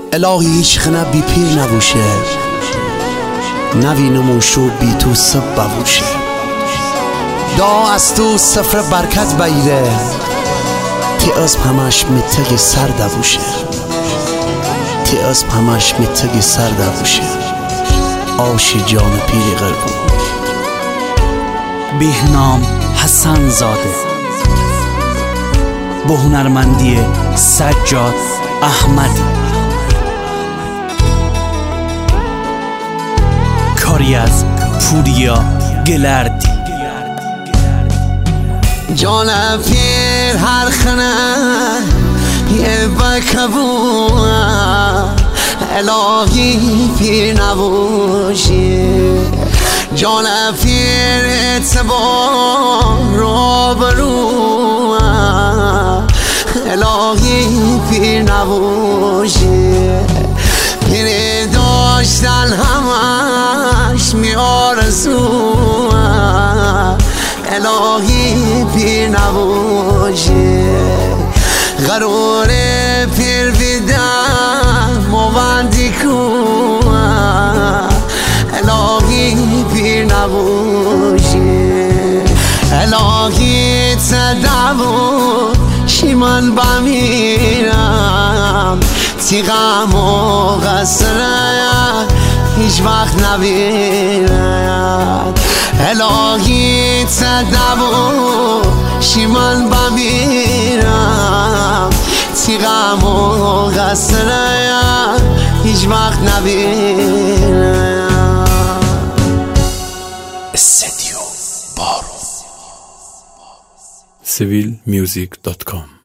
الهی هیچ خنه بی پیر نبوشه، نوینمون شو بی تو سب ببوشه. دا از تو سفر برکت بایره، تی از همش متگ سر دبوشه، تی از همش متگ سر دبوشه. آش جان پیری غربون. بهنام حسن زاده، با هنرمندی سجاد احمدی، کاری از پوریا گلردی. جان پیر هر خنه یه بکبون، الهی پیر نباشی. جان پیر اعتبار رو برو، الهی پیر نباشی. پیر داشتن همش میارزو، الهی پیر نباشی. قرار پیر بیدم موندی کن، الهی پیر نباشی. الهی تدبو شیمان بمیرم، تی غم و غصره هیچ وقت نبیرم. الهی تدبو شیمان بمیرم، تی غم و غصره هیچ وقت نبیرم. استدیو بارو civilmusic.com